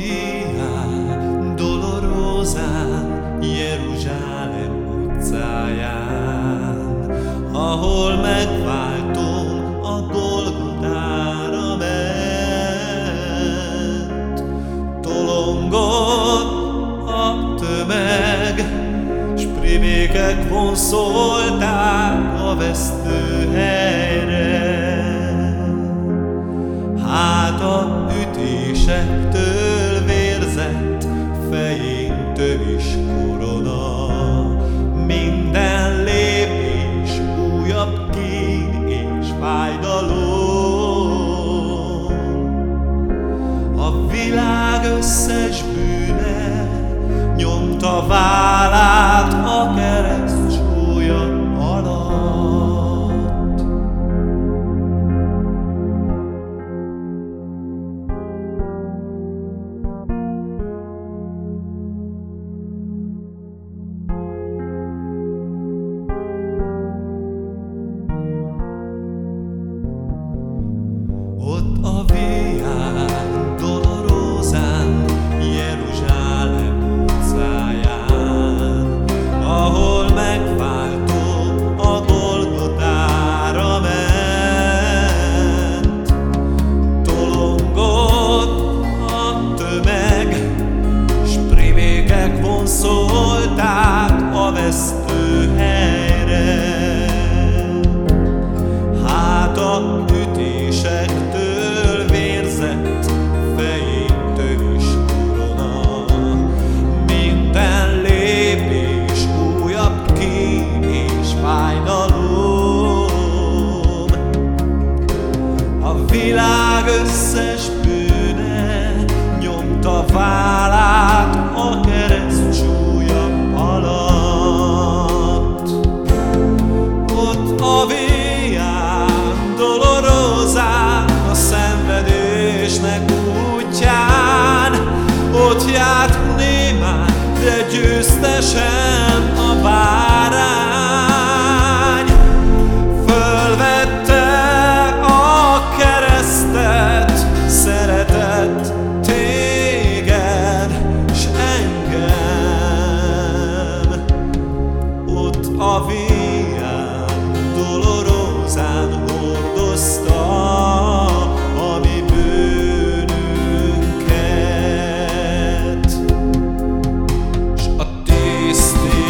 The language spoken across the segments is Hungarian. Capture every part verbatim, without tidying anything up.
Via Dolorosán, Jeruzsálem utcáján, ahol megváltom a Golgotára ment. Tolongott a tömeg, s primékek vonszolták a vesztőhelyre. Hát a ütésektől vérzett fején tövis korona, minden lépés újabb kín és fájdalom. A világ összes bűne nyomta vállát a kereszt súlya alatt. Ott a Via Dolorosán, Jeruzsálem utcáján, ahol megváltó a Golgotára ment. Tolongott a tömeg, s primékek vonszolták a vesztőhelyre. Hát a ütésektől vérzett fején tövis korona, minden lépés újabb kín és fájdalom. A világ összes bűne nyomta vállát a kereszt súlya alatt. Ott a Via Dolorosán, a szenvedésnek útján, ott járt némán, de győztesen a bárány. Fölvette a keresztet, szeretett téged s engem. Ott a Via Dolorosán hordozta a mi bűnünket, s a tisztítást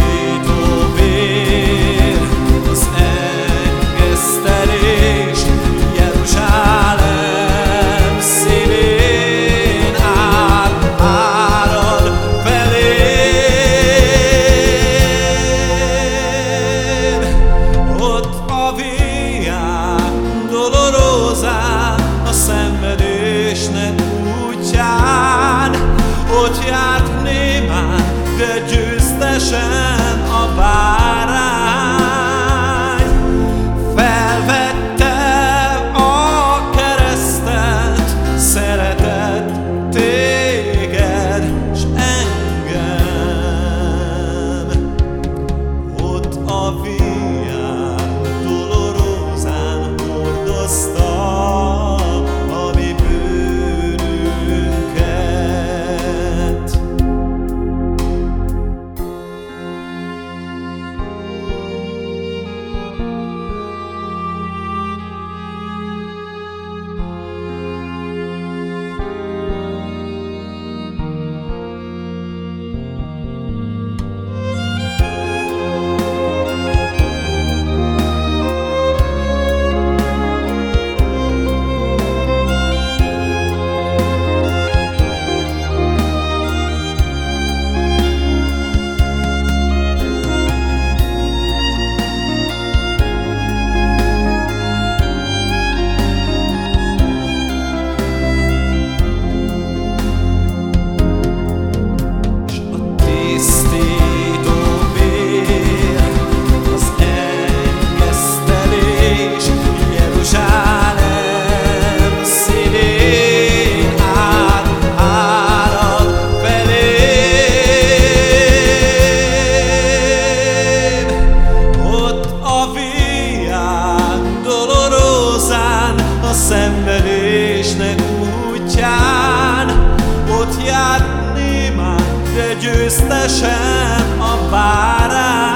de győztesen a bárány.